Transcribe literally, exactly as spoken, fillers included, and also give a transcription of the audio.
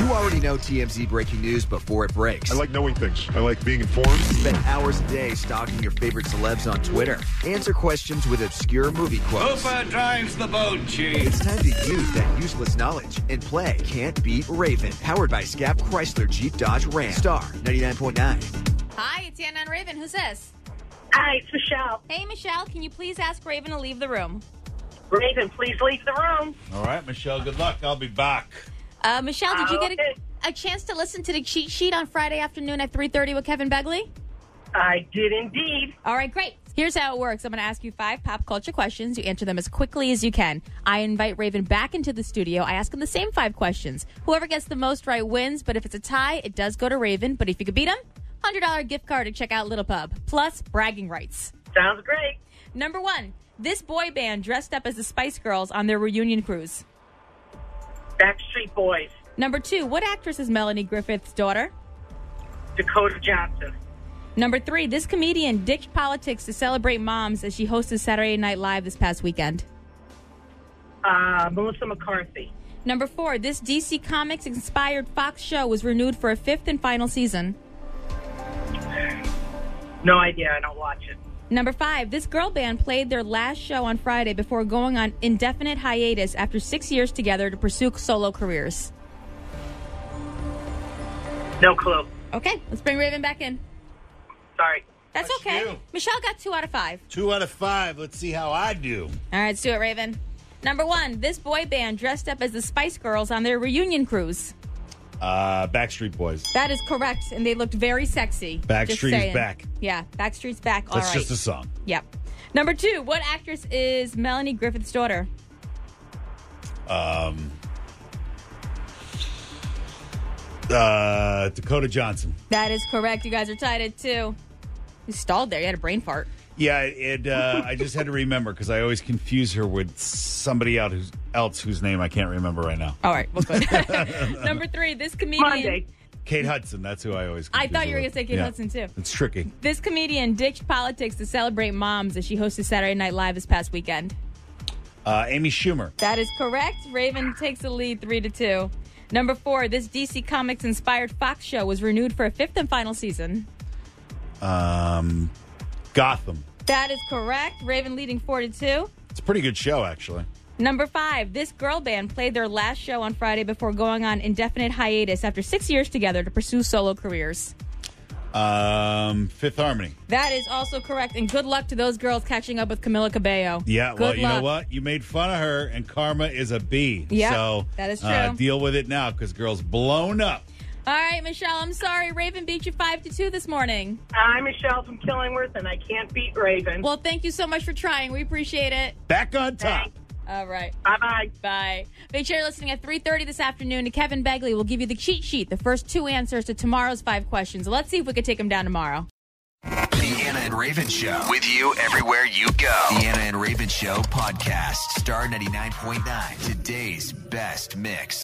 You already know T M Z breaking news before it breaks. I like knowing things. I like being informed. Spend hours a day stalking your favorite celebs on Twitter. Answer questions with obscure movie quotes. Hooper drives the boat, Chief. It's time to use that useless knowledge and play Can't Beat Raven. Powered by Scap Chrysler Jeep Dodge Ram. Star ninety-nine point nine. Hi, it's Anna and Raven. Who's this? Hi, it's Michelle. Hey, Michelle, can you please ask Raven to leave the room? Raven, please leave the room. All right, Michelle, good luck. I'll be back. Uh, Michelle, did you get Okay. a, a chance to listen to the cheat sheet on Friday afternoon at three thirty with Kevin Begley? I did indeed. All right, great. Here's how it works. I'm going to ask you five pop culture questions. You answer them as quickly as you can. I invite Raven back into the studio. I ask him the same five questions. Whoever gets the most right wins, but if it's a tie, it does go to Raven. But if you could beat him, one hundred dollars gift card to check out Little Pub, plus bragging rights. Sounds great. Number one, this boy band dressed up as the Spice Girls on their reunion cruise. Backstreet Boys. Number two, what actress is Melanie Griffith's daughter? Dakota Johnson. Number three, this comedian ditched politics to celebrate moms as she hosted Saturday Night Live this past weekend. Uh, Melissa McCarthy. Number four, this D C Comics inspired Fox show was renewed for a fifth and final season. No idea. I don't watch it. Number five, this girl band played their last show on Friday before going on indefinite hiatus after six years together to pursue solo careers. No clue. Okay, let's bring Raven back in. Sorry. That's Let's okay. do. Michelle got two out of five. Two out of five. Let's see how I do. All right, let's do it, Raven. Number one, this boy band dressed up as the Spice Girls on their reunion cruise. Uh, Backstreet Boys. That is correct, and they looked very sexy. Just Backstreet is saying. back. Yeah, Backstreet's back. All That's right. just a song. Yep. Number two, what actress is Melanie Griffith's daughter? Um, uh, Dakota Johnson. That is correct. You guys are tied at two. You stalled there. You had a brain fart. Yeah, it. Uh, I just had to remember because I always confuse her with somebody else who's, else whose name I can't remember right now. All right, well, good. Number three, this comedian. Monday. Kate Hudson. That's who I always. I confuse thought you her were going with. to say Kate Yeah. Hudson, too. It's tricky. This comedian ditched politics to celebrate moms as she hosted Saturday Night Live this past weekend. Uh, Amy Schumer. That is correct. Raven takes the lead three to two. Number four, this D C Comics inspired Fox show was renewed for a fifth and final season. Um, Gotham. That is correct. Raven leading four to two. It's a pretty good show, actually. Number five, this girl band played their last show on Friday before going on indefinite hiatus after six years together to pursue solo careers. Um, Fifth Harmony. That is also correct, and good luck to those girls catching up with Camila Cabello. Yeah, good well, you luck. know what? You made fun of her, and karma is a B. Yeah, so, that is Uh, true. deal with it now, because girl's blown up. All right, Michelle, I'm sorry. Raven beat you five to two this morning. I'm Michelle from Killingworth, and I can't beat Raven. Well, thank you so much for trying. We appreciate it. Back on top. Thanks. All right. Bye-bye. Bye. Make sure you're listening at three thirty this afternoon to Kevin Begley. We'll give you the cheat sheet, the first two answers to tomorrow's five questions. Let's see if we can take them down tomorrow. The Anna and Raven Show. With you everywhere you go. The Anna and Raven Show podcast. Star ninety-nine point nine. Today's best mix.